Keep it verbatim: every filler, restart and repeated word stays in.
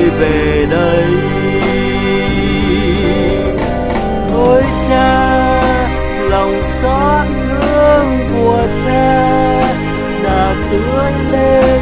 về đây. Ôi cha, lòng xót thương của cha đã tưới lên